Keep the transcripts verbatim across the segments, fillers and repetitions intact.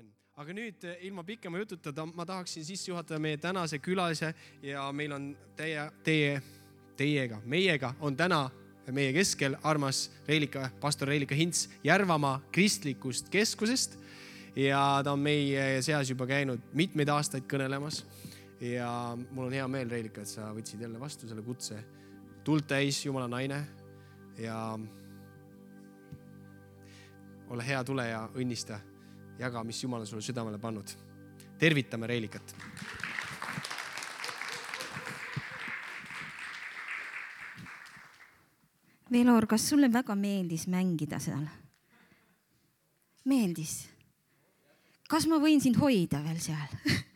Aga nüüd ilma pikema jututada, ma tahaksin sisse juhatada meie tänase külalise ja meil on teie, teie, teiega, meiega on täna meie keskel armas Reelika, pastor Reelika Hints Järvamaa kristlikust keskusest ja ta on meie seas juba käinud mitmeid aastaid kõnelemas ja mul on hea meel, Reelika, et sa võtsid jälle vastu selle kutse. Tuld täis, Jumala naine ja ole hea, tule ja õnnista. Jaga, mis Jumal on sulle südamele pannud. Tervitame Reelikat. Velor, kas sulle väga meeldis mängida seal? Meeldis? Kas ma võin sind hoida veel seal?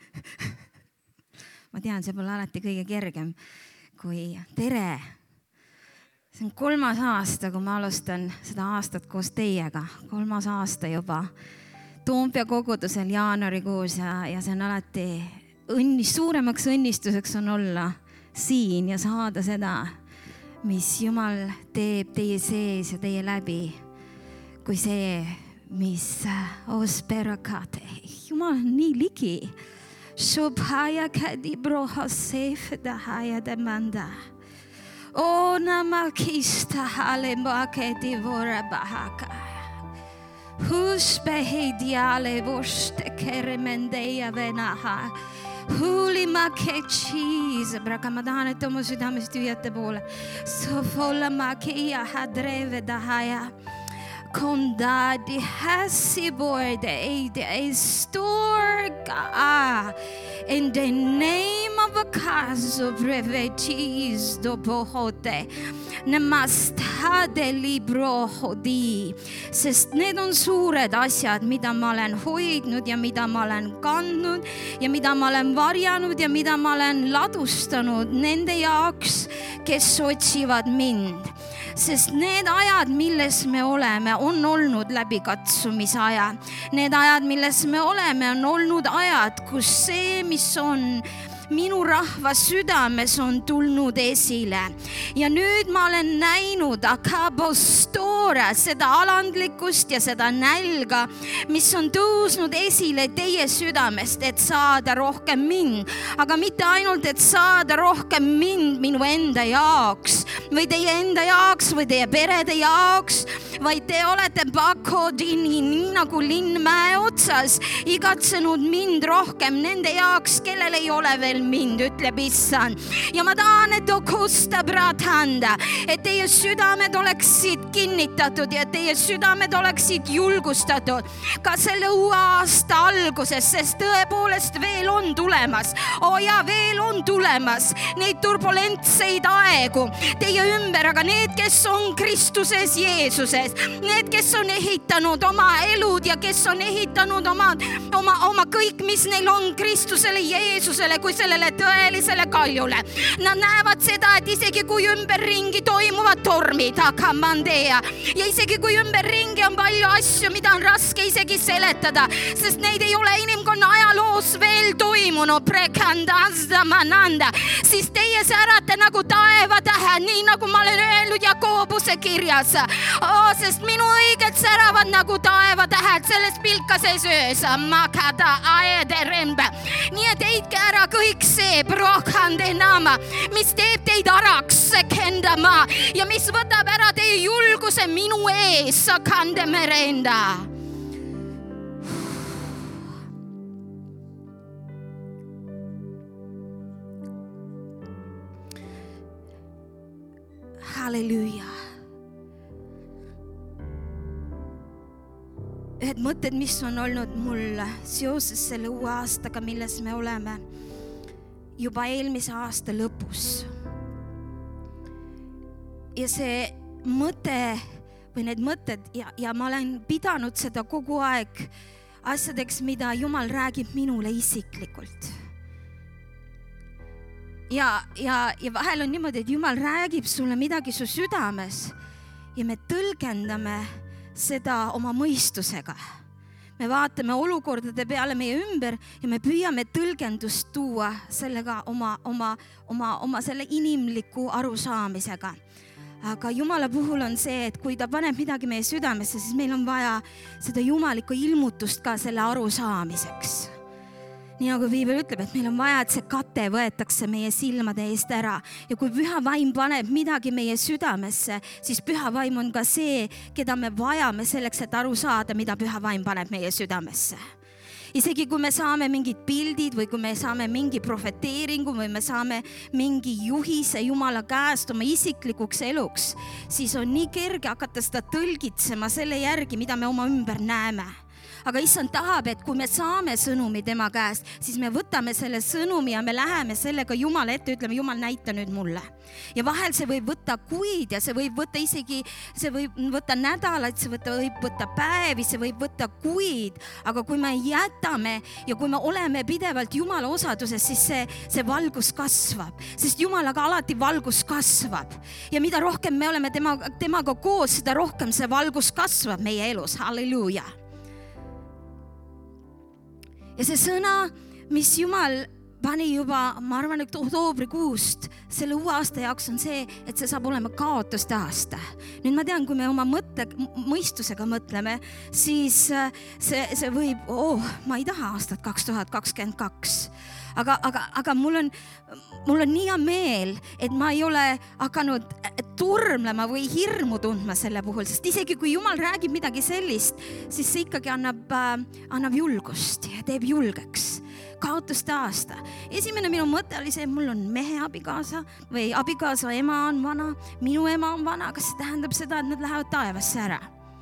Ma tean, see pole alati kõige kergem kui tere. See on kolmas aasta, kui ma alustan seda aastat koos teiega. Kolmas aasta juba. Toompea kogudusel jaanuarikuus ja, ja see on alati õnnis, suuremaks õnnistuseks on olla siin ja saada seda, mis Jumal teeb teie sees ja teie läbi, kui see, mis osperakate. Jumal on nii ligi. Shubhaya kadi broha seifda haya demanda. O namakista hale maketi vora bahaka. Husbehediale voste keremendeja venaha. Hulima kechiis. Braka, ma tahan, et oma südamest hüüate poole. Sofola makia hadreve dahaja. Kondadi hässi borde eide ei storga. In the name of a caso brevetis do pohote. Nemastade libro hodi. Sest need on suured asjad, mida ma olen hoidnud ja mida ma olen kandnud ja mida ma olen varjanud ja mida ma olen ladustanud nende jaoks, kes otsivad mind. Sest need ajad, milles me oleme, on olnud läbi katsumise aja. Need ajad, milles me oleme, on olnud ajad, kus see, mis on minu rahva südames on tulnud esile. Ja nüüd ma olen näinud akabostora, seda alandlikkust ja seda nälga, mis on tõusnud esile teie südamest, et saada rohkem mind. Aga mitte ainult, et saada rohkem mind minu enda jaoks või teie enda jaoks või teie perede jaoks, vaid te olete pakodini, nii nagu linnmäe otsas, igatsenud mind rohkem nende jaoks, kellel ei ole veel mind, ütleb Issand. Ja ma tahan, et okusta bratanda, et teie südamed oleksid kinnitatud ja teie südamed oleksid julgustatud ka selle uue aasta alguses, sest tõepoolest veel on tulemas. O ja veel on tulemas neid turbulentseid aegu teie ümber, aga need, kes on Kristuses Jeesuses, need, kes on ehitanud oma elud ja kes on ehitanud oma, oma, oma kõik, mis neil on Kristusele Jeesusele, kui sellele tõelisele kaljule. Nad näevad seda, et isegi kui ümberringi toimuvad tormid, hakamandea, ja isegi kui ümberringi on palju asju, mida on raske isegi seletada, sest neid ei ole inimkonna ajaloos veel toimunud, prekandazda mananda, siis teie särate nagu taevatähe, nii nagu ma olen öelnud Jakobuse kirjas. Oh, sest minu õiged säravad nagu taevatähed selles pilkases öös, makada aederembe. Nii et heitke ära kõik see prohkande naama, mis teeb teid araks kendama ja mis võtab ära teie julguse minu ees kande merenda. Halleluja. Ühed mõtted, mis on olnud mul seoses selle uue aastaga, milles me oleme juba eelmise aasta lõpus. Ja see mõte või need mõtted ja, ja ma olen pidanud seda kogu aeg asjadeks, mida Jumal räägib minule isiklikult. Ja, ja, ja vahel on niimoodi, et Jumal räägib sulle midagi su südames ja me tõlgendame seda oma mõistusega. Me vaatame olukordade peale meie ümber ja me püüame tõlgendust tuua sellega oma, oma, oma, oma selle inimliku arusaamisega. aga Jumala puhul on see, et kui ta paneb midagi meie südamesse, siis meil on vaja seda jumalikku ilmutust ka selle arusaamiseks. Nii nagu Piibel ütleb, et meil on vaja, et see kate võetakse meie silmade eest ära. Ja kui püha vaim paneb midagi meie südamesse, siis püha vaim on ka see, keda me vajame selleks, et aru saada, mida püha vaim paneb meie südamesse. Isegi kui me saame mingid pildid või kui me saame mingi profeteeringu või me saame mingi juhise Jumala käest oma isiklikuks eluks, siis on nii kerge hakata seda tõlgitsema selle järgi, mida me oma ümber näeme. Aga issand tahab, et kui me saame sõnumi tema käest, siis me võtame selle sõnumi ja me läheme sellega Jumala ette, ütleme, Jumal, näita nüüd mulle. Ja vahel see võib võtta kuid ja see võib võtta isegi, see võib võtta nädalaid, see võib võtta päevi, see võib võtta kuid. Aga kui me jätame ja kui me oleme pidevalt Jumala osaduses, siis see, see valgus kasvab. Sest Jumalaga alati valgus kasvab. Ja mida rohkem me oleme tema, temaga koos, seda rohkem see valgus kasvab meie elus. Halleluuja. Ja see sõna, mis Jumal pani juba, ma arvan, et oktoobrikuust selle uue aasta jaoks on see, et see saab olema kaotuste aasta. Nüüd ma tean, kui me oma mõtte, mõistusega mõtleme, siis see, see võib, oh, ma ei taha aastat kaks tuhat kakskümmend kaks. Aga, aga, aga mul on, mul on nii hea meel, et ma ei ole hakanud turmlema või hirmu tundma selle puhul, sest isegi kui Jumal räägib midagi sellist, siis see ikkagi annab, annab julgust ja teeb julgeks. Kaotuste aasta. Esimene minu mõte oli see, et mul on mehe abikaasa või abikaasa ema on vana, minu ema on vana, kas see tähendab seda, et nad lähevad taevasse ära?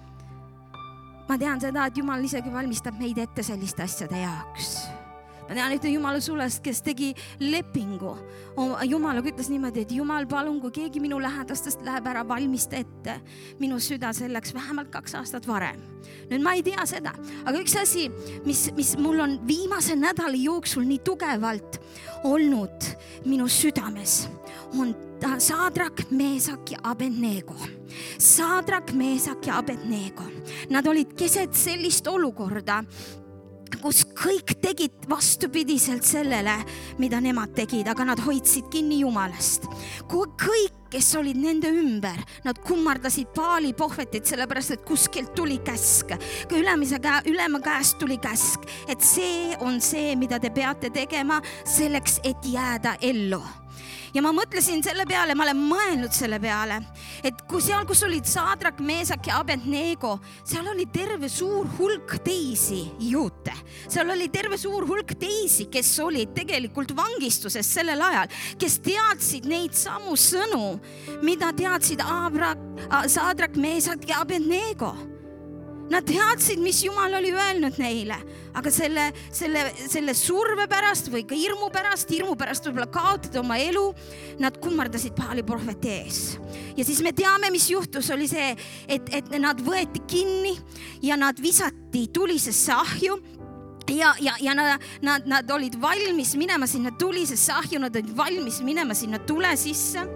Ma tean seda, et Jumal isegi valmistab meid ette selliste asjade jaoks. Ma tean ühte Jumala sulest, kes tegi lepingu. Jumalaga ütles niimoodi, et Jumal, palun, kui keegi minu lähedastest läheb ära, valmista ette minu süda selleks vähemalt kaks aastat varem. Nüüd ma ei tea seda, aga üks asi, mis, mis mul on viimase nädali jooksul nii tugevalt olnud minu südames, on Saadrak, Meesak ja Abednego. Saadrak, Meesak ja Abednego. Nad olid keset sellist olukorda, kus kõik tegid vastupidiselt sellele, mida nemad tegid, aga nad hoidsid kinni Jumalast. Kui kõik, kes olid nende ümber, nad kummardasid Baali pohvetit, sellepärast, et kuskilt tuli käsk. Kui ülemise käe, ülema käest tuli käsk, et see on see, mida te peate tegema selleks, et jääda ellu. Ja ma mõtlesin selle peale, ma olen mõelnud selle peale, et kui seal, kus olid Saadrak, Meesak ja Abednego, seal oli terve suur hulk teisi juute. Seal oli terve suur hulk teisi, kes olid tegelikult vangistuses sellel ajal, kes teadsid neid samu sõnu, mida teadsid Abra, Saadrak, Meesak ja Abednego. Nad teadsid, mis Jumal oli öelnud neile, aga selle, selle, selle surve pärast või ka hirmu pärast, hirmu pärast võib-olla kaotada oma elu, nad kummardasid Baali prohveti ees. Ja siis me teame, mis juhtus, oli see, et, et nad võeti kinni ja nad visati tulisesse ahju. Ja, ja, ja nad, nad, nad olid valmis minema sinna tulisesse ahju, nad olid valmis minema sinna tule sisse.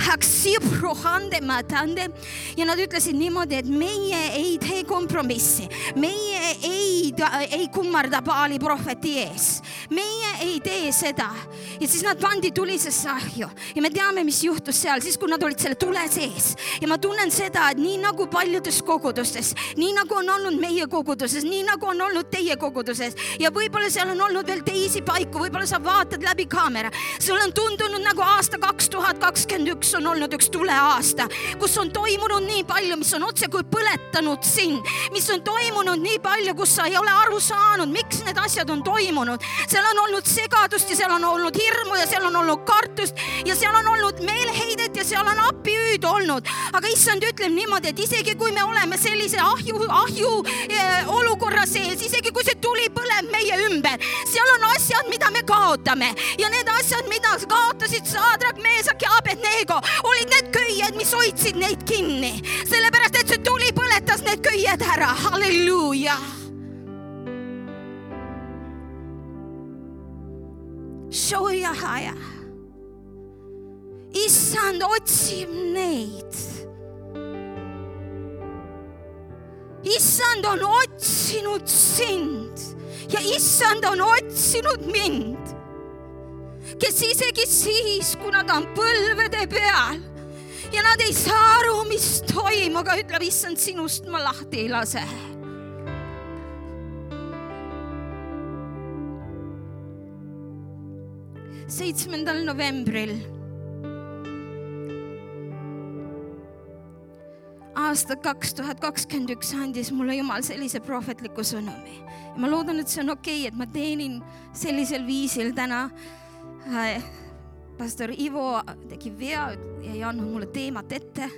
Ja nad ütlesid niimoodi, et meie ei tee kompromissi. Meie ei, ei kummarda Baali prohveti ees. Meie ei tee seda. Ja siis nad pandi tulisesse ahju. Ja me teame, mis juhtus seal, siis kui nad olid selle tule sees. Ja ma tunnen seda, et nii nagu paljudes kogudustes, nii nagu on olnud meie koguduses, nii nagu on olnud teie koguduses, ja võib-olla seal on olnud veel teisi paiku, võib-olla sa vaatad läbi kaamera. Sul on tundunud nagu aasta kaks tuhat kakskümmend üks on olnud üks tule aasta, kus on toimunud nii palju, mis on otse kui põletanud sind, mis on toimunud nii palju, kus sa ei ole aru saanud, miks need asjad on toimunud. Seal on olnud segadust ja seal on olnud hirmu ja seal on olnud kartust ja seal on olnud meeleheidet ja seal on appihüüd olnud. Aga issand ütleb niimoodi, et isegi kui me oleme sellise ahju, ahju eh, olukorra sees, isegi kui see tuli põleb meie ümber, seal on asjad, mida me kaotame ja need asjad, mida kaotasid Saadrak, Meesak ja Abednego, olid need köied, mis hoidsid neid kinni, sellepärast, et see tuli põletas need köied ära. Halleluuja. Shoja haja. Issand otsib neid. Issand on otsinud sind ja issand on otsinud mind, kes isegi siis, kui nad on põlvede peal ja nad ei saa aru, mis toimub, aga ütleb, issand, sinust ma lahti ei lase. seitsmendal novembril aasta kaks tuhat kakskümmend üks andis mulle Jumal sellise prohvetliku sõnumi. Ja ma loodan, et see on okei, et ma teenin sellisel viisil täna. Pastor Ivo tegi vea ja ei andnud mulle teemat ette.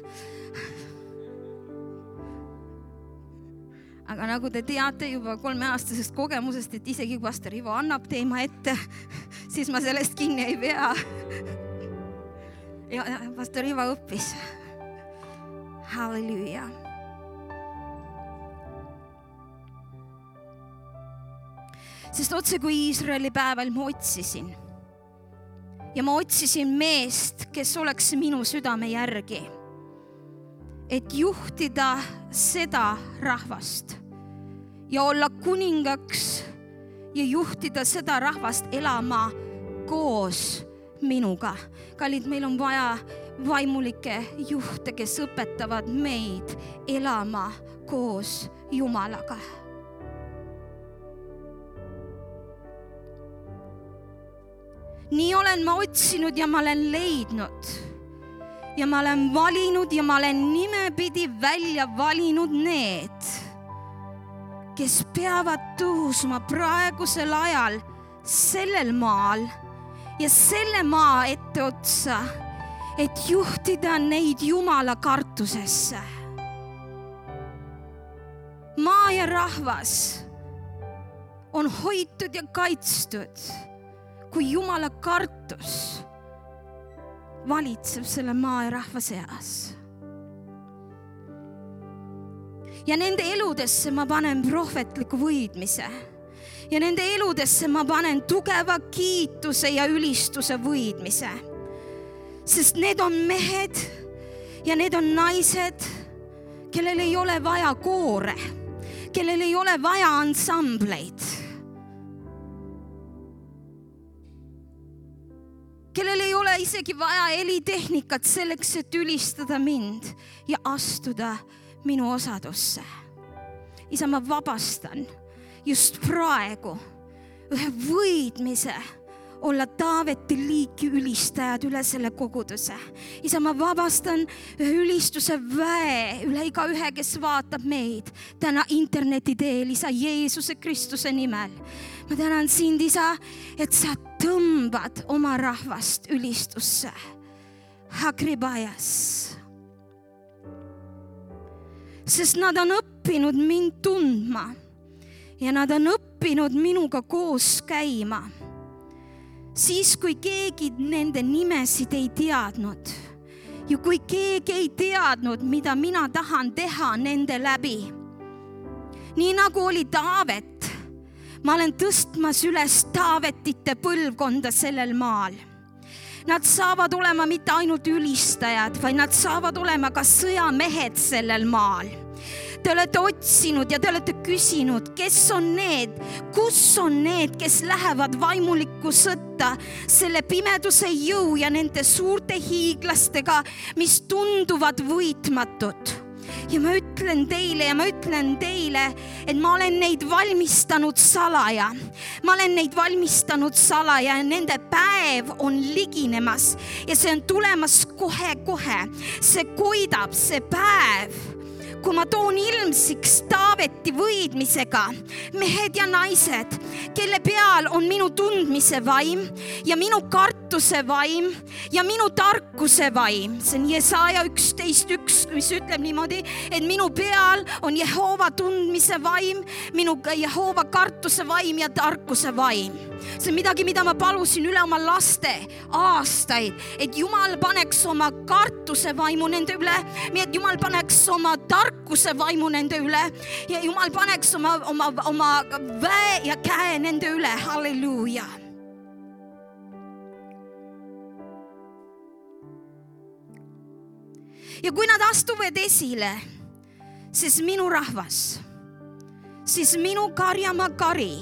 Aga nagu te teate juba kolmeaastasest kogemusest, et isegi kui Pastor Ivo annab teema ette, siis ma sellest kinni ei pea. Ja Pastor Ivo õppis. Halleluja. Sest otse kui Iisraeli päeval ma otsisin. Ja ma otsisin meest, kes oleks minu südame järgi. Et juhtida seda rahvast ja olla kuningaks ja juhtida seda rahvast elama koos minuga. Kallid, meil on vaja vaimulikke juhte, kes õpetavad meid elama koos Jumalaga. Nii olen ma otsinud ja ma olen leidnud. Ja ma olen valinud ja ma olen nimepidi välja valinud need, kes peavad tõusma praegusel ajal sellel maal ja selle maa ette otsa, et juhtida neid Jumala kartusesse. Maa ja rahvas on hoitud ja kaitstud, kui Jumala kartus valitseb selle maa ja rahva seas. Ja nende eludesse ma panen prohvetliku võidmise. Ja nende eludesse ma panen tugeva kiituse ja ülistuse võidmise. Sest need on mehed ja need on naised, kellel ei ole vaja koore, kellel ei ole vaja ansambleid, kellel ei ole isegi vaja helitehnikat selleks, et ülistada mind ja astuda minu osadusse. Isa, ma vabastan just praegu ühe võidmise olla Taaveti liiki ülistajad üle selle koguduse. Isa, ma vabastan ühe ülistuse väe üle iga ühe, kes vaatab meid täna interneti teel, Isa, Jeesuse Kristuse nimel. Ma tänan sind, Isa, et sa tõmbad oma rahvast ülistusse. Hagribajas. Sest nad on õppinud mind tundma ja nad on õppinud minuga koos käima. Siis, kui keegi nende nimesid ei teadnud ja kui keegi ei teadnud, mida mina tahan teha nende läbi. Nii nagu oli Taavet, ma olen tõstmas üles Taavetite põlvkonda sellel maal. Nad saavad olema mitte ainult ülistajad, vaid nad saavad olema ka sõjamehed sellel maal. Te olete otsinud ja te olete küsinud, kes on need, kus on need, kes lähevad vaimulikku sõtta selle pimeduse jõu ja nende suurte hiiglastega, mis tunduvad võitmatud. Ja ma ütlen teile ja ma ütlen teile, et ma olen neid valmistanud salaja. Ma olen neid valmistanud salaja ja nende päev on liginemas ja see on tulemas kohe-kohe. See koidab, see päev, kui ma toon ilmsiks Taaveti võidmisega mehed ja naised, kelle peal on minu tundmise vaim ja minu kartuse vaim ja minu tarkuse vaim. See on Jesaja üksteist üks, mis ütleb niimoodi, et minu peal on Jehova tundmise vaim, minu Jehova kartuse vaim ja tarkuse vaim. See on midagi, mida ma palusin üle oma laste aastaid, et Jumal paneks oma kartuse vaimu nende üle, et Jumal paneks oma tarkuse vaimu nende üle ja Jumal paneks oma, oma, oma väe ja käe nende üle. Halleluuja. Ja kui nad astuvad esile, siis minu rahvas, siis minu karjamaa kari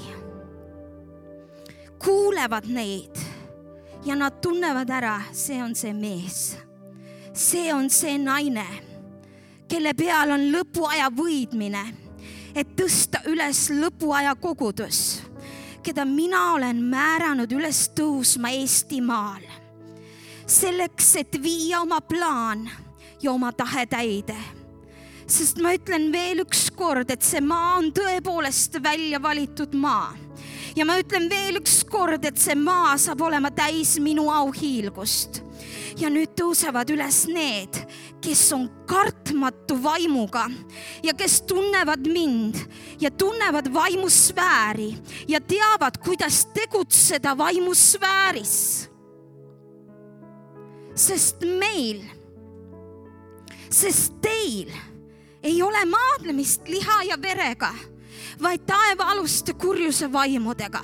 kuulevad neid ja nad tunnevad ära, see on see mees. see on see naine, kelle peal on lõpuaja võidmine, et tõsta üles lõpuaja kogudus, keda mina olen määranud üles tõusma Eestimaal. Selleks, et viia oma plaan ja oma tahe täide. Sest ma ütlen veel üks kord, et see maa on tõepoolest välja valitud maa. Ja ma ütlen veel üks kord, et see maa saab olema täis minu auhiilgust. Ja nüüd tõusevad üles need, kes on kartmatu vaimuga ja kes tunnevad mind ja tunnevad vaimusfääri ja teavad, kuidas tegutseda vaimusfääris. Sest meil, sest teil ei ole maadlemist liha ja verega, vaid taevaaluste kurjuse vaimudega.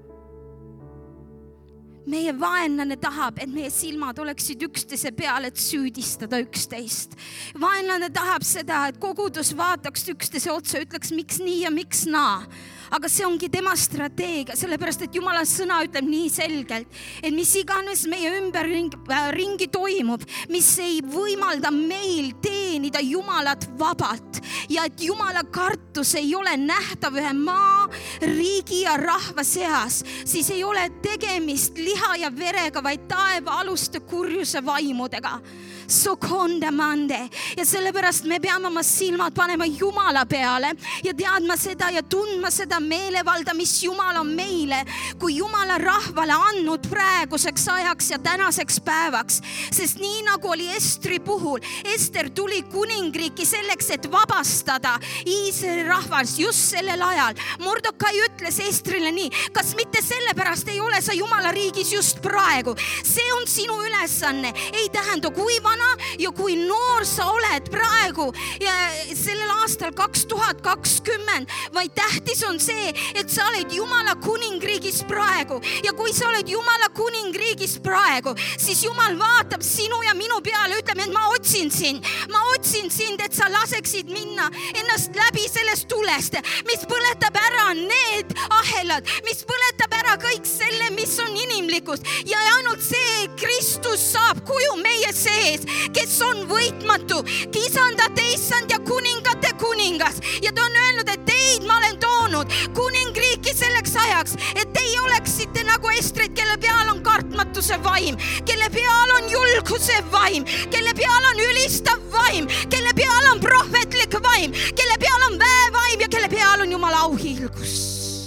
Meie vaenlane tahab, et meie silmad oleksid üksteise peal, et süüdistada üksteist. Vaenlane tahab seda, et kogudus vaataks üksteise otsa, ütleks miks nii ja miks naa. Aga see ongi tema strateegia, sellepärast, et Jumala sõna ütleb nii selgelt, et mis iganes meie ümber ringi, ringi toimub, mis ei võimalda meil teenida Jumalat vabalt ja et Jumala kartus ei ole nähtav ühe maa, riigi ja rahva seas, siis ei ole tegemist liha ja verega, vaid taevaaluste kurjuse vaimudega. Sokondamande. Ja sellepärast me peame oma silmad panema Jumala peale ja teadma seda ja tundma seda meelevalda, mis Jumal on meile, kui Jumala rahvale andnud praeguseks ajaks ja tänaseks päevaks. Sest nii nagu oli Estri puhul, Ester tuli kuningriiki selleks, et vabastada Iisraeli rahvas just sellel ajal. Mordokai ütles Estrile nii, kas mitte sellepärast ei ole sa Jumala riigis just praegu. See on sinu ülesanne. Ei tähenda, kui vana ja kui noor sa oled praegu ja sellel aastal kaks tuhat kakskümmend, vaid tähtis on see, et sa oled Jumala kuningriigis praegu ja kui sa oled Jumala kuningriigis praegu, siis Jumal vaatab sinu ja minu peale, ütleme, et ma otsin sind, ma otsin sind, et sa laseksid minna ennast läbi sellest tulest, mis põletab ära need ahelad, mis põletab ära kõik selle, mis on inimlikust ja ainult see Kristus saab kuju meie sees, kes on võitmatu, kisandate issand ja kuningate kuningas. Ja ta on öelnud, et teid ma olen toonud kuningriiki selleks ajaks, et teie oleksite nagu Estrid, kelle peal on kartmatuse vaim, kelle peal on julguse vaim, kelle peal on ülistav vaim, kelle peal on prohvetlik vaim, kelle peal on väevaim ja kelle peal on Jumala auhiilgus.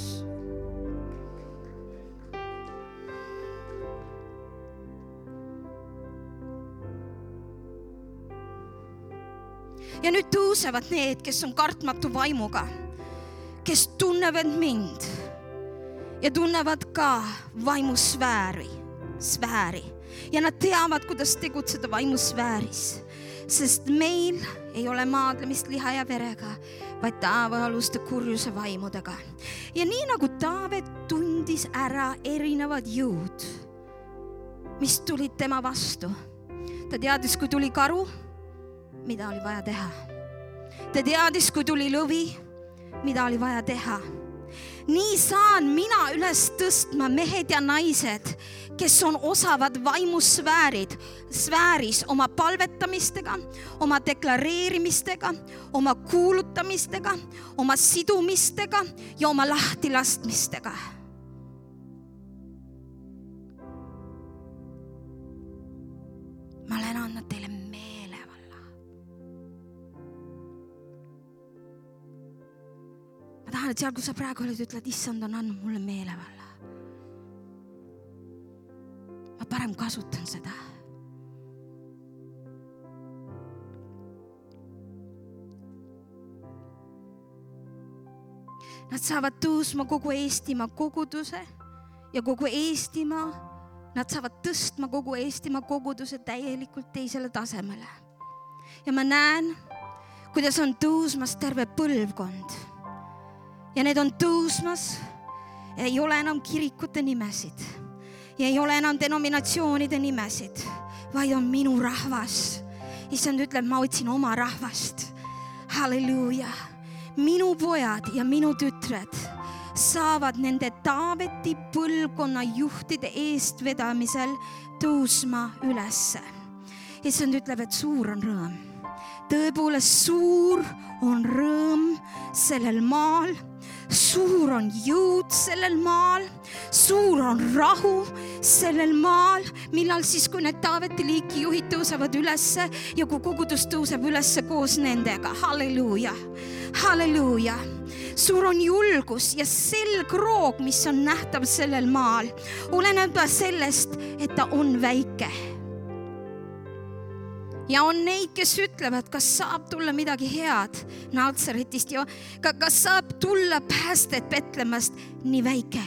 Ja nüüd tõusevad need, kes on kartmatu vaimuga, kes tunnevad mind ja tunnevad ka vaimusfääri, sfääri. Ja nad teavad, kuidas tegutseda vaimusfääris, sest meil ei ole maadlemist liha ja verega, vaid taevaaluste kurjuse vaimudega. Ja nii nagu Taavet tundis ära erinevad jõud, mis tulid tema vastu. Ta teadis, kui tuli karu, mida oli vaja teha. Ta teadis, kui tuli lõvi, mida oli vaja teha. Nii saan mina üles tõstma mehed ja naised, kes on osavad vaimusfäärid, sfääris oma palvetamistega, oma deklareerimistega, oma kuulutamistega, oma sidumistega ja oma lahtilastmistega. Ma olen andnud teile Ma tahan, et seal, kui sa praegu oled, ütled, issand on andnud mulle meelevalla. Ma parem kasutan seda. Nad saavad tõusma kogu Eestimaa koguduse ja kogu Eestimaa, nad saavad tõstma kogu Eestimaa koguduse täielikult teisele tasemele. Ja ma näen, kuidas on tõusmas terve põlvkond. Ja need on tõusmas, ei ole enam kirikute nimesid ja ei ole enam denominatsioonide nimesid, vaid on minu rahvas. Issand ütleb, ma otsin oma rahvast. Halleluuja. Minu pojad ja minu tütred saavad nende Taaveti põlvkonna juhtide eestvedamisel tõusma ülesse. issand ütleb, et suur on rõõm. Tõepoolest suur on rõõm sellel maal. Suur on jõud sellel maal. Suur on rahu sellel maal. Millal siis, kui need Taaveti liiki juhid tõusevad ülesse ja kui kogudus tõuseb ülesse koos nendega. Halleluuja. Halleluuja. Suur on julgus ja selgroog, mis on nähtav sellel maal. Oleneb sellest, et ta on väike. Ja on neid, kes ütlevad, kas saab tulla midagi head Naatsaretist ja kas saab tulla päästet Betlemmast nii väike.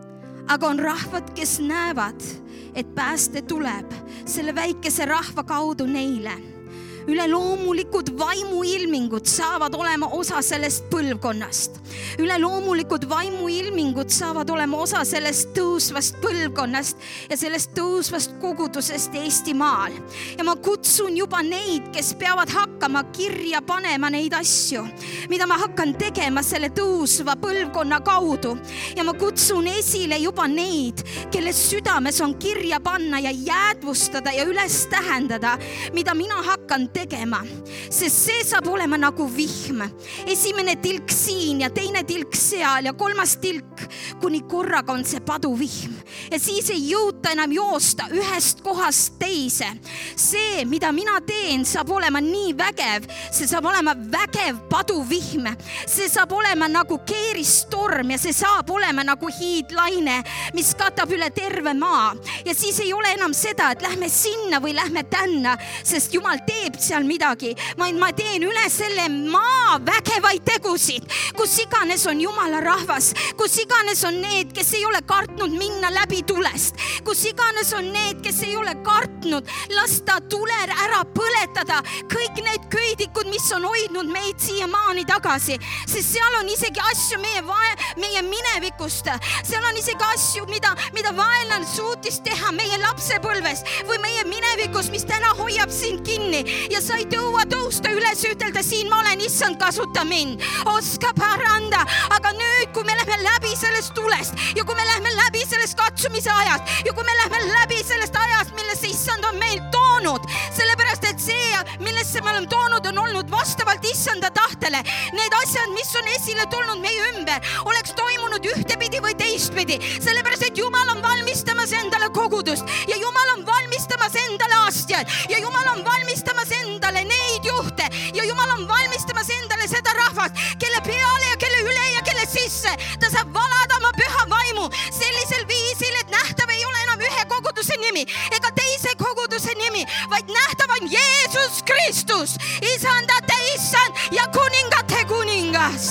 Aga on rahvad, kes näevad, et pääste tuleb selle väikese rahva kaudu neile. Üleloomulikud vaimuilmingud saavad olema osa sellest põlvkonnast. Üleloomulikud vaimuilmingud saavad olema osa sellest tõusvast põlvkonnast ja sellest tõusvast kogudusest Eestimaal. Ja ma kutsun juba neid, kes peavad hakkama kirja panema neid asju, mida ma hakkan tegema selle tõusva põlvkonna kaudu. Ja ma kutsun esile juba neid, kelle südames on kirja panna ja jäädvustada ja üles tähendada, mida mina hakkan tegema, sest see saab olema nagu vihm. Esimene tilk siin ja teine tilk seal ja kolmas tilk, kuni korraga on see paduvihm. Ja siis ei jõuta enam joosta ühest kohast teise. See, mida mina teen, saab olema nii vägev. See saab olema vägev paduvihm. See saab olema nagu keeristorm ja see saab olema nagu hiidlaine, mis katab üle terve maa. Ja siis ei ole enam seda, et lähme sinna või lähme tänna, sest Jumal teeb seal midagi. Ma, ma teen üle selle maa vägevaid tegusid, kus iganes on Jumala rahvas, kus iganes on need, kes ei ole kartnud minna läbi tulest, kus iganes on need, kes ei ole kartnud lasta tuler ära põletada kõik need köidikud, mis on hoidnud meid siia maani tagasi, sest seal on isegi asju meie, vae, meie minevikust, seal on isegi asju, mida, mida vaenlane suutis teha meie lapsepõlves või meie minevikus, mis täna hoiab sind kinni ja sa ei tõua tõusta üles ütelda, siin ma olen, issand, kasuta mind, oska paranda. Aga nüüd, kui me lähme läbi sellest tulest ja kui me lähme läbi sellest katsumise ajast ja kui me lähme läbi sellest ajast, millesse issand on meil toonud, sellepärast, et see, millesse me oleme toonud, on olnud vastavalt issanda tahtele. Need asjad, mis on esile tulnud meie ümber, oleks toimunud ühtepidi või teistpidi, sellepärast, et Jumal on valmistamas endale kogudust ja Jumal on valmistamas endale aastaid ja Jumal on valmistamas endale neid juhte ja Jumal on valmistamas endale seda rahvast, kelle peale ja kelle üle ja kelle sisse ta saab valada oma püha vaimu sellisel viisil, et nähtav ei ole enam ühe koguduse nimi ega teise koguduse nimi, vaid nähtav on Jeesus Kristus, isandate issand ja kuningate kuningas.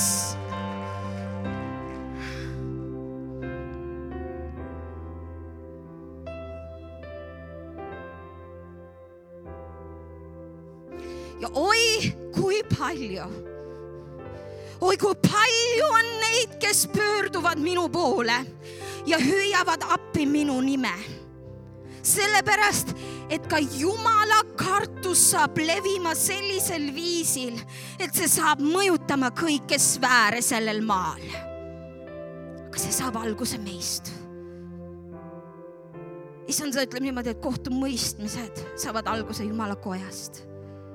Ja oi, kui palju, oi, kui palju on neid, kes pöörduvad minu poole ja hüüavad appi minu nime. Sellepärast, et ka Jumala kartus saab levima sellisel viisil, et see saab mõjutama kõike sfääre sellel maal. Aga see saab alguse meist. Issand ütleb niimoodi, et kohtumõistmised saavad alguse Jumala kojast.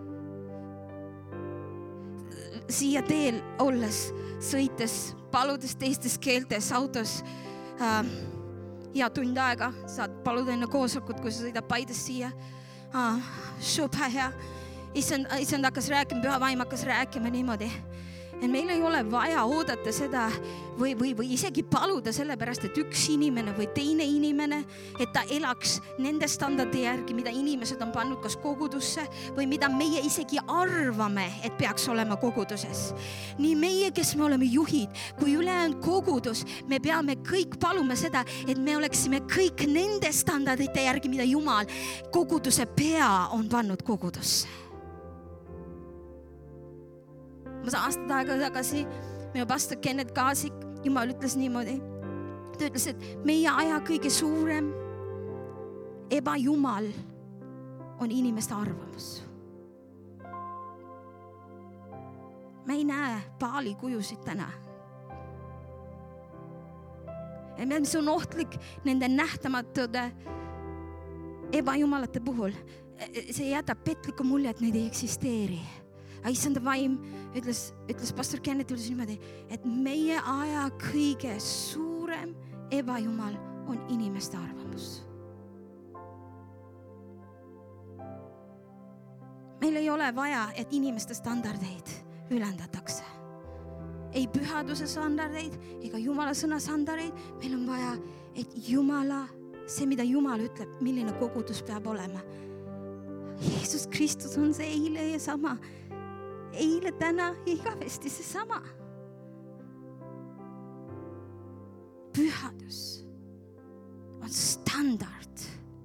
Siia teel olles, sõites, paludes teistes keeltes autos äh, ja tund aega saad paluda enne koosolekut, kui sa sõidad Paides siia. Äh, šupa hea. Issand, issand hakkas rääkima, püha vaim hakkas rääkima niimoodi, et meil ei ole vaja oodata seda või, või, või isegi paluda sellepärast, et üks inimene või teine inimene, et ta elaks nende standardi järgi, mida inimesed on pannud kas kogudusse või mida meie isegi arvame, et peaks olema koguduses. Nii meie, kes me oleme juhid, kui ülejäänud kogudus, me peame kõik paluma seda, et me oleksime kõik nende standardite järgi, mida Jumal koguduse pea on pannud kogudusse. Ma saan aastad aega tagasi, minu pastor Kenneth Kaasik, Jumal ütles niimoodi. Ta ütles, et meie aja kõige suurem ebajumal on inimeste arvamus. Me ei näe Baali kujusid täna. Ja mis on ohtlik nende nähtamatude ebajumalate puhul, see jätab petliku mulje, et neid ei eksisteeri. Aga issanda vaim ütles, ütles pastor Kenneth ütles niimoodi, et meie aja kõige suurem ebajumal on inimeste arvamus. Meil ei ole vaja, et inimeste standardeid ülendatakse. Ei pühaduse standardeid ega Jumala sõna standardeid. Meil on vaja, et Jumala, see mida Jumal ütleb, milline kogudus peab olema. Jeesus Kristus on see eile ja sama. Eile, täna ja igavesti see sama. Pühadus on standard.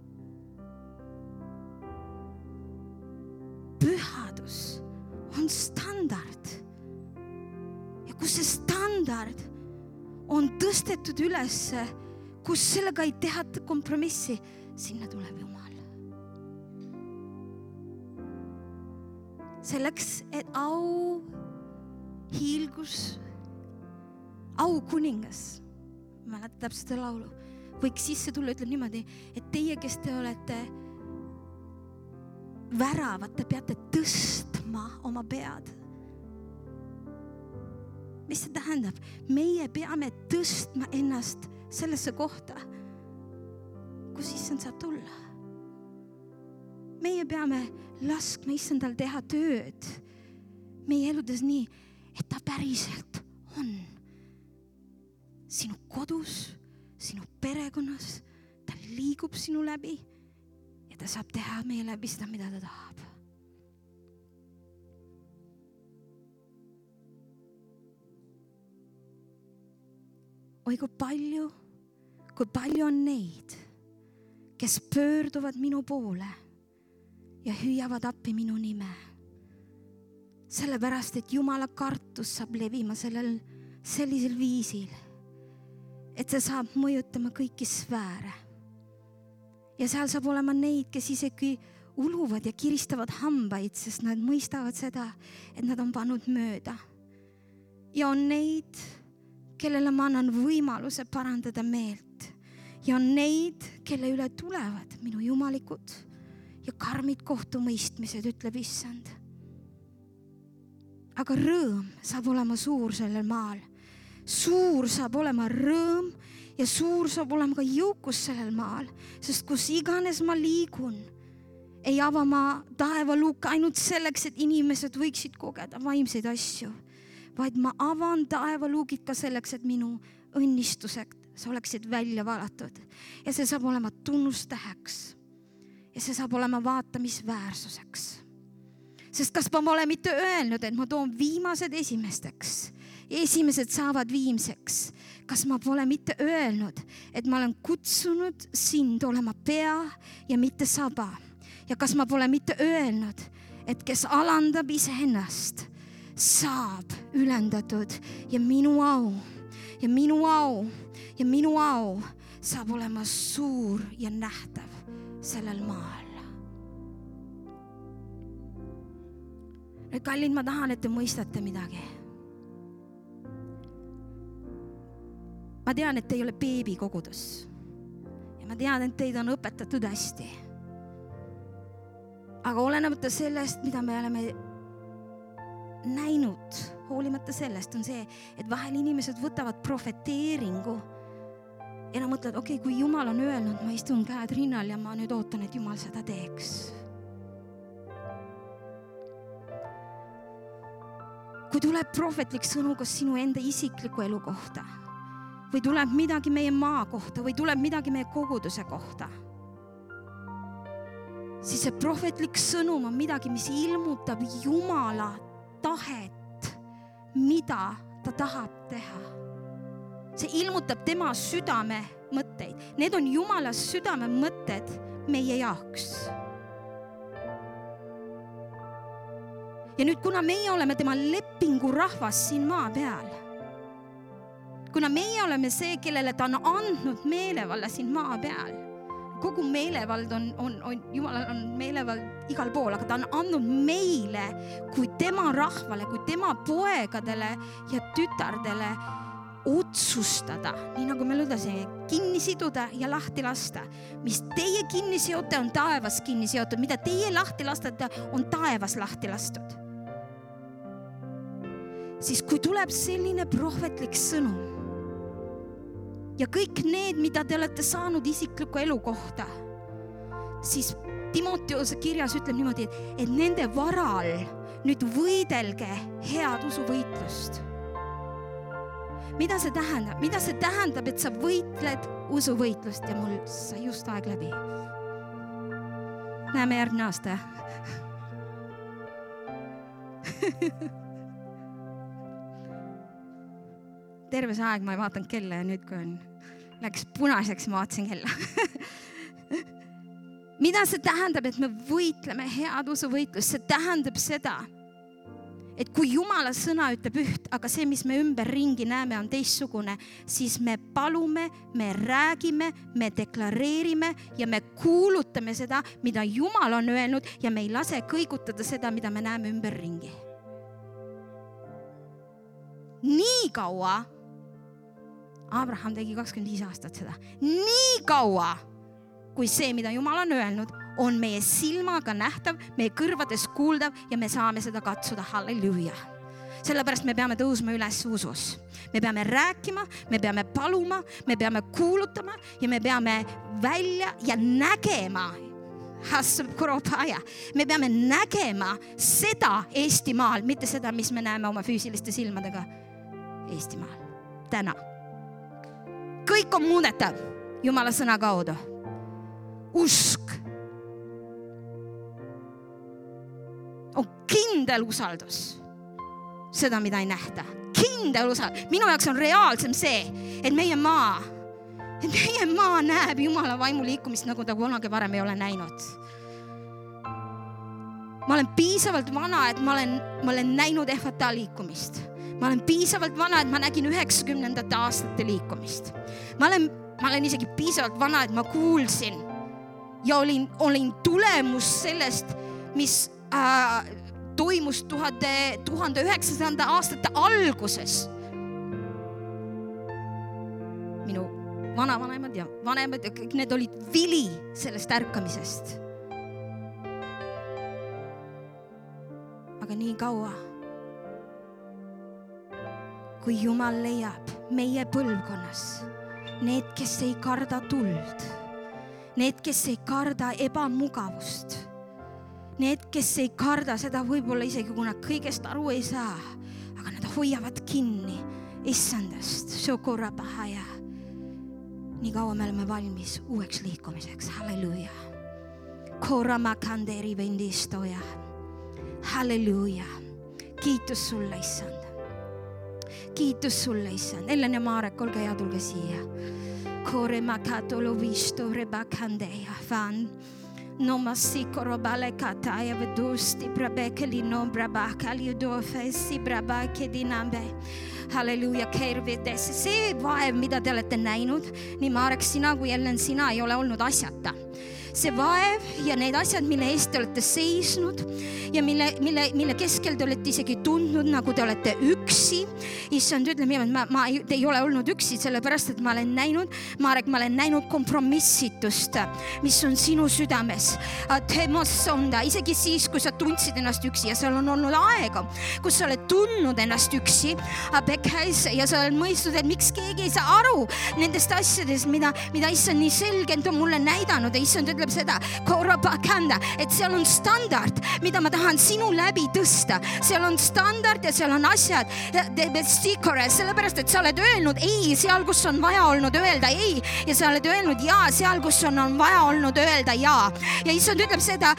Pühadus on standard. Ja kus see standard on tõstetud ülesse, kus sellega ei tehata kompromissi, sinna tuleb Jumal. Selleks, et au hiilgus, au kuningas, mäletan täpselt seda laulu, võiks sisse tulla, ütleb niimoodi, et teie, kes te olete väravad, te peate tõstma oma pead. Mis see tähendab? Meie peame tõstma ennast sellesse kohta, kus issand saab tulla. Meie peame laskma issandal teha tööd meie eludes nii, et ta päriselt on sinu kodus, sinu perekonnas, ta liigub sinu läbi ja ta saab teha meie läbi seda, mida ta tahab. Oi, kui palju, kui palju on neid, kes pöörduvad minu poole ja hüüavad appi minu nime. Sellepärast, et Jumala kartus saab levima sellel, sellisel viisil, et see saab mõjutama kõiki sfääre. Ja seal saab olema neid, kes isegi uluvad ja kiristavad hambaid, sest nad mõistavad seda, et nad on pannud mööda. Ja on neid, kellele ma annan võimaluse parandada meelt. Ja on neid, kelle üle tulevad minu jumalikud ja karmid kohtumõistmised, ütleb issand. Aga rõõm saab olema suur sellel maal. Suur saab olema rõõm ja suur saab olema ka jõukus sellel maal, sest kus iganes ma liigun, ei ava ma taevaluuka ainult selleks, et inimesed võiksid kogeda vaimseid asju, vaid ma avan taevaluugid ka selleks, et minu õnnistused oleksid välja valatud. Ja see saab olema tunnustäheks. Ja see saab olema vaatamisväärsuseks. Sest kas ma olen mitte öelnud, et ma toon viimased esimesteks ja esimesed saavad viimseks. Kas ma pole mitte öelnud, et ma olen kutsunud sind olema pea ja mitte saba. Ja kas ma pole mitte öelnud, et kes alandab iseennast, saab ülendatud ja minu au ja minu au ja minu au saab olema suur ja nähtav sellel maal. Nüüd, kallid, ma tahan, et te mõistate midagi. Ma tean, et te ei ole beebikogudus. Ja ma tean, et teid on õpetatud hästi. Aga olenemata sellest, mida me oleme näinud, hoolimata sellest on see, et vahel inimesed võtavad profeteeringu ja nad mõtlevad, okei, okay, kui Jumal on öelnud, ma istun käed rinnal ja ma nüüd ootan, et Jumal seda teeks. Kui tuleb prohvetlik sõnu kas sinu enda isikliku elu kohta või tuleb midagi meie maa kohta või tuleb midagi meie koguduse kohta, siis see prohvetlik sõnum on midagi, mis ilmutab Jumala tahet, mida ta tahab teha. See ilmutab tema südame mõtteid. Need on Jumala südame mõtted meie jaoks. Ja nüüd, kuna meie oleme tema lepingu rahvas siin maa peal, kuna meie oleme see, kellele ta on andnud meelevalla siin maa peal, kogu meelevald on, on, on, Jumalal on meelevald igal pool, aga ta on andnud meile kui tema rahvale, kui tema poegadele ja tütardele otsustada, nii nagu me lõdasime, kinni siduda ja lahti lasta. Mis teie kinni seote, on taevas kinni seotud. Mida teie lahti lastate, on taevas lahti lastud. Siis kui tuleb selline prohvetlik sõnum ja kõik need, mida te olete saanud isikliku elu kohta, siis Timoteose kirjas ütleb niimoodi, et nende varal nüüd võidelge head usuvõitlust. Mida see tähendab? Mida see tähendab, et sa võitled usuvõitlust ja mul sai just aeg läbi. Näeme järgmine aasta. Terve see aeg ma ei vaatanud kella ja nüüd kui on läks punaseks, ma vaatasin kella. Mida see tähendab, et me võitleme head usuvõitlust? See tähendab seda, et kui Jumala sõna ütleb üht, aga see, mis me ümber ringi näeme, on teistsugune, siis me palume, me räägime, me deklareerime ja me kuulutame seda, mida Jumal on öelnud ja me ei lase kõigutada seda, mida me näeme ümber ringi. Nii kaua, Abraham tegi kakskümmend viis aastat seda, nii kaua, kui see, mida Jumal on öelnud, on meie silmaga nähtav, meie kõrvades kuuldav ja me saame seda katsuda. Halleluja. Sellepärast me peame tõusma üles usus. Me peame rääkima, me peame paluma, me peame kuulutama ja me peame välja ja nägema. Me peame nägema seda Eestimaal, mitte seda, mis me näeme oma füüsiliste silmadega Eestimaal. Täna. Kõik on muudetav Jumala sõna kaudu. Usk on kindel usaldus. Seda, mida ei nähta. Kindel usaldus. Minu jaoks on reaalsem see, et meie maa, et meie maa näeb Jumala vaimu liikumist, nagu ta kunagi varem ei ole näinud. Ma olen piisavalt vana, et ma olen, ma olen näinud Efata liikumist. Ma olen piisavalt vana, et ma nägin üheksakümnendate aastate liikumist. Ma olen, ma olen isegi piisavalt vana, et ma kuulsin ja olin, olin tulemus sellest, mis äh, toimus tuhande üheksasada aastate alguses. Minu vanavanemad ja vanemad ja kõik need olid vili sellest ärkamisest. Aga nii kaua, kui Jumal leiab meie põlvkonnas need, kes ei karda tuld, need, kes ei karda ebamugavust, need, kes ei karda seda võib-olla isegi, kui nad kõigest aru ei saa, aga nad hoiavad kinni issandast. Nii kaua me oleme valmis uueks liikumiseks. Halleluja. Koramakanderi vendistoja. Halleluja. Kiitus sulle, issand. Kiitus sulle, issand. Ellen ja Marek, olge ja tulge siia. Kore makatolo visto rebakandeja fan. No masiko robale kataja vedusti brabekeli no brabakali udofesi brabake dinambe. Halleluja, keervedesse. See vaev, mida te olete näinud, nii Marek, sina kui Ellen, sina ei ole olnud asjata. See vaev ja need asjad, mille eest te olete seisnud ja mille, mille, mille keskel te olete isegi tundnud, nagu te olete üksi. Issand ütleb, ma, ma ei, te ei ole olnud üksi, sellepärast, et ma olen näinud, Marek, ma olen näinud kompromissitust, mis on sinu südames. Temosonda, isegi siis, kui sa tundsid ennast üksi ja seal on olnud aega, kus sa oled tundnud ennast üksi ja sa oled mõistnud, et miks keegi ei saa aru nendest asjadest, mida, mida issand nii selgelt on mulle näidanud ja issand ütleb seda, et seal on standard, mida ma tahan sinu läbi tõsta. Seal on standard ja seal on asjad, sellepärast, et sa oled öelnud ei seal, kus on vaja olnud öelda ei ja sa oled öelnud ja seal, kus on, on vaja olnud öelda ja. Ja issand ütleb seda,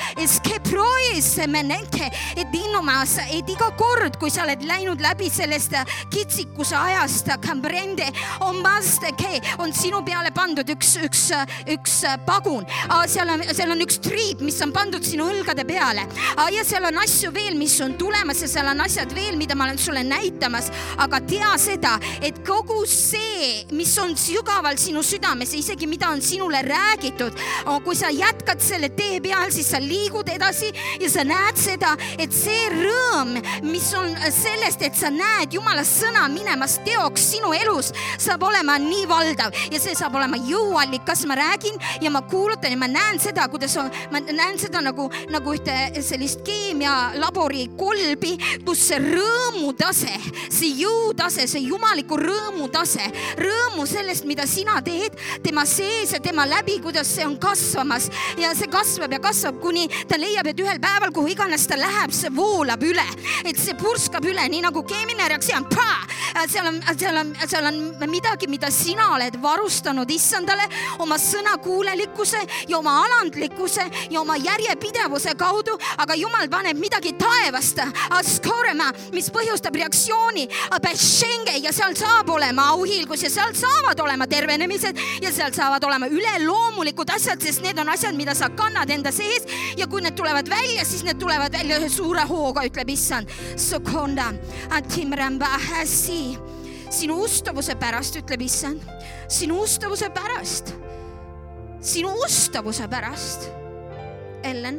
et innumas, et iga kord, kui sa oled läinud läbi sellest kitsikuse ajast, on sinu peale pandud üks, üks, üks pagun. seal on, seal on üks triip, mis on pandud sinu õlgade peale. Ja seal on asju veel, mis on tulemas ja seal on asjad veel, mida ma olen sulle näitamas. Aga tea seda, et kogu see, mis on sügaval sinu südames, isegi mida on sinule räägitud, kui sa jätkad selle tee peal, siis sa liigud edasi ja sa näed seda, et see rõõm, mis on sellest, et sa näed Jumala sõna minemas teoks sinu elus, saab olema nii valdav ja see saab olema jõuallikas. Ma räägin ja ma kuulutan ja ma näen seda, kuidas on, ma näen seda nagu, nagu ühte sellist keemialabori kolbi, kus see rõõmutase, see jõutase, see jumaliku rõõmutase, rõõmu sellest, mida sina teed, tema sees ja tema läbi, kuidas see on kasvamas ja see kasvab ja kasvab, kuni ta leiab, et ühel päeval, kuhu iganes ta läheb, see voolab üle, et see purskab üle, nii nagu keemiline reaktsioon. Seal on, seal on, seal on midagi, mida sina oled varustanud issandale oma sõnakuulelikkuse ja oma alandlikkuse ja oma järjepidevuse kaudu, aga Jumal paneb midagi taevast, askorema, mis põhjustab reaktsiooni, ja seal saab olema auhiilgus ja seal saavad olema tervenemised ja seal saavad olema üleloomulikud asjad, sest need on asjad, mida sa kannad enda sees ja kui need tulevad välja, siis need tulevad välja ühe suure hooga, ütleb issand. Sokonda, atimramba häsi, sinu ustavuse pärast, ütleb issand, sinu ustavuse pärast, sinu ustavuse pärast, Ellen,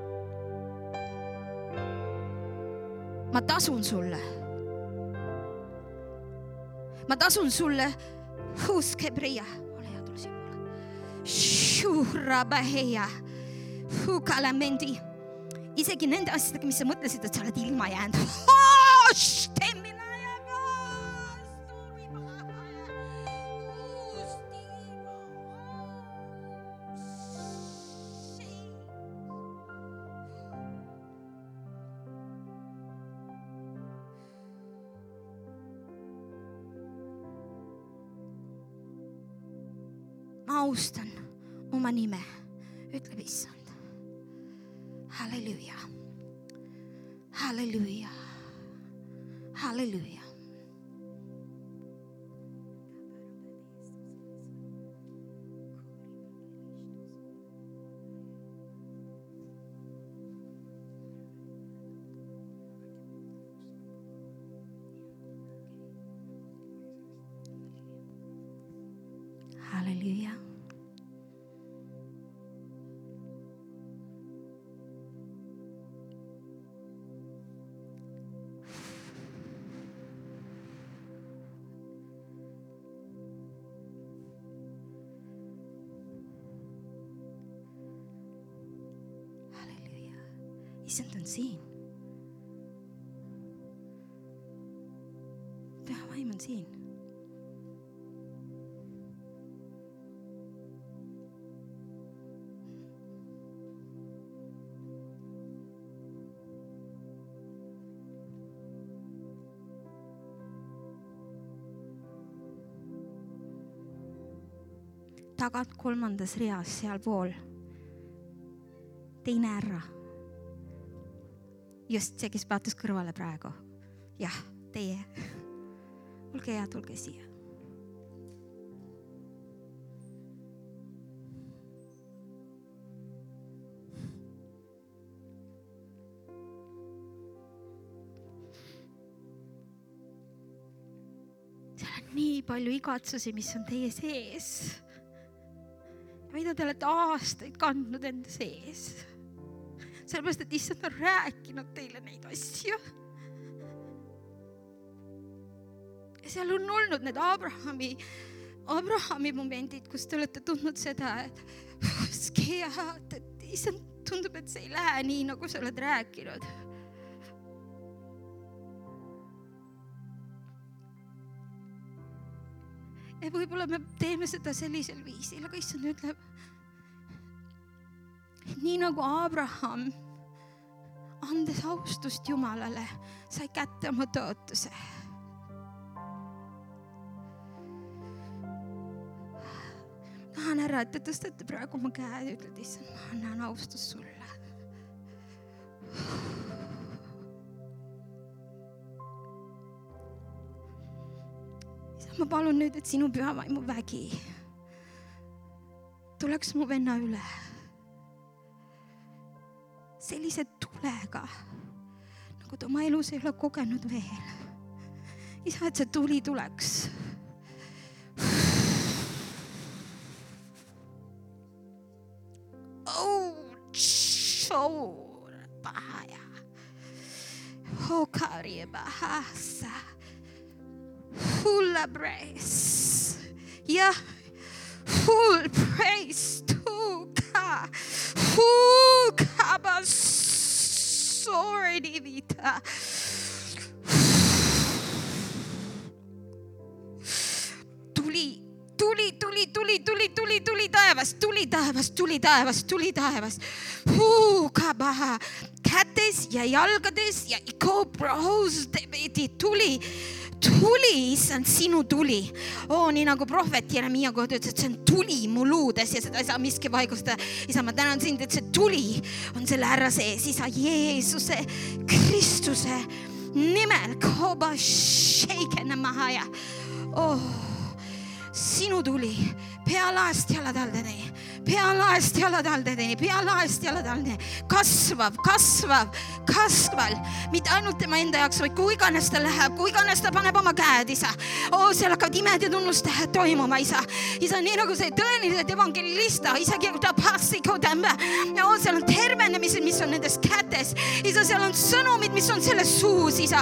ma tasun sulle. Ma tasun sulle huuskebria. Ole hea, tule siia poole. Shurabaheja. Hukalamendi. Isegi nende asjadega, mis sa mõtlesid, et sa oled ilma jäänud. Stemina ja vastu. Ma austan oma nime, ütleb issand. Halleluja. Halleluja. Halleluja. Halleluja. Isand on siin. Püha vaim on siin. Tagad kolmandas reas seal pool. Teine härra. Just see, kes paatus kõrvale praegu. Jah, teie. Olge hea, tulge siia. Seal on nii palju igatsusi, mis on teie sees. Mida te olete aastaid kandnud enda sees. Sellepärast, et issand on rääkinud teile neid asju. Ja seal on olnud need Abrahami, Abrahami momendid, kus te olete tundnud seda, et, et issand tundub, et see ei lähe nii, nagu sa oled rääkinud. Ja võib-olla me teeme seda sellisel viisil, aga issand ütleb, nii nagu Abraham, andes austust Jumalale, sai kätte oma tõotuse. Tahan ära, et te tõstate praegu oma käed ja ütled, issand, ma annan austust sulle. Ma palun nüüd, et sinu püha vaimu vägi tuleks mu venna üle. sellise tulega, nagu ta oma elus ei ole kogenud veel. Isa, et see tuli tuleks. Oh, show bahaya. Oh, kari bahasa. Full praise. Yeah. Full praise to God. Full kabasori vita. Tuli, tuli, tuli, tuli, tuli, tuli, tuli taevast, tuli taevast, tuli taevast, tuli taevast. Full kabaha. Kätes ja jalgades ja ikoprohus tuli. Tuli, issand, sinu tuli. Oo, nii nagu prohvet Jeremia kohta ütles, et see on tuli mu luudes ja seda ei saa miski vaigustada. Isa, ma tänan sind, et see tuli on selle härra sees. Isa, Jeesuse, Kristuse nimel. Koba sheikena mahaja. Oh, sinu tuli. Pea laest jalataldeni. Pea laest jalataldeni. Pea laest jalataldeni. Kasvav, kasvav, kasval. Mitte ainult tema enda jaoks, vaid kui iganes ta läheb, kui iganes ta paneb oma käed, isa. Oo, seal hakkavad imed ja tunnustähed toimuma, isa. Isa, nii nagu see tõeliselt evangelista, isegi kui ta passiko tämbe. Oo, seal on tervenemised, mis on nendes kätes. Isa, seal on sõnumid, mis on selles suus, isa.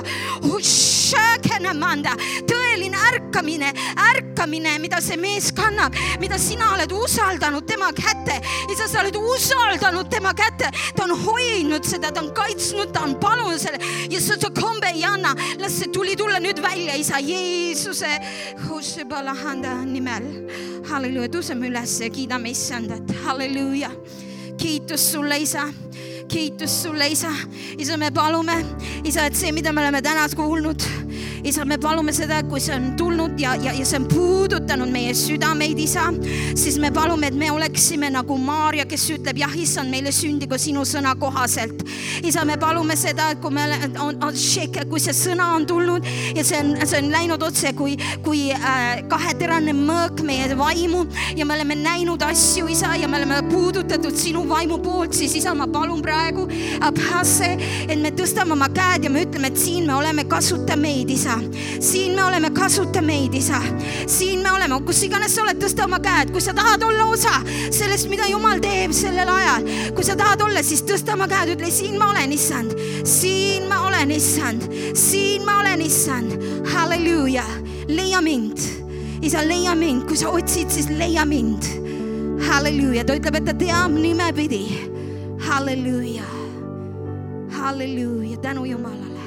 Tõeline ärkamine, ärkamine, mida see mees kannab, mida sina oled usaldanud tema kätte. Isa, sa oled usaldanud tema kätte. Ta on hoidnud seda, ta on kaitsnud, ta on palunud selle. Ja sa kombe ei anna. Las see tuli tulla nüüd välja, isa, Jeesuse nimel. Halleluuja, tõuseme üles ja kiidame issandat. Halleluuja. Kiitus sulle, isa. Kiitus sulle, isa. Isa, me palume, isa, et see, mida me oleme täna kuulnud, isa, me palume seda, kui see on tulnud ja, ja, ja see on puudutanud meie südameid, isa, siis me palume, et me oleksime nagu Maaria, kes ütleb, jah, issand, meile sündigu sinu sõna kohaselt. Isa, me palume seda, et kui, me on, on šek, kui see sõna on tulnud ja see on, see on läinud otse kui, kui äh, kaheterane mõõk meie vaimu ja me oleme näinud asju, isa, ja me oleme puudutatud sinu vaimu poolt, siis isa, ma palun praegu, abhase, et me tõstame oma käed ja me ütleme, et siin me oleme, kasuta meid, isa. Siin me oleme, kasuta meid, isa. Siin me oleme, kus iganes sa oled, tõsta oma käed. Kui sa tahad olla osa sellest, mida Jumal teeb sellel ajal, kui sa tahad olla, siis tõsta oma käed, ütle, siin ma olen, issand. Siin ma olen, issand. Siin ma olen, issand. Halleluuja. Leia mind. Isa, leia mind. Kui sa otsid, siis leia mind. Halleluuja. Ta ütleb, et ta teab nimepidi. Halleluuja. Halleluuja. Tänu Jumalale.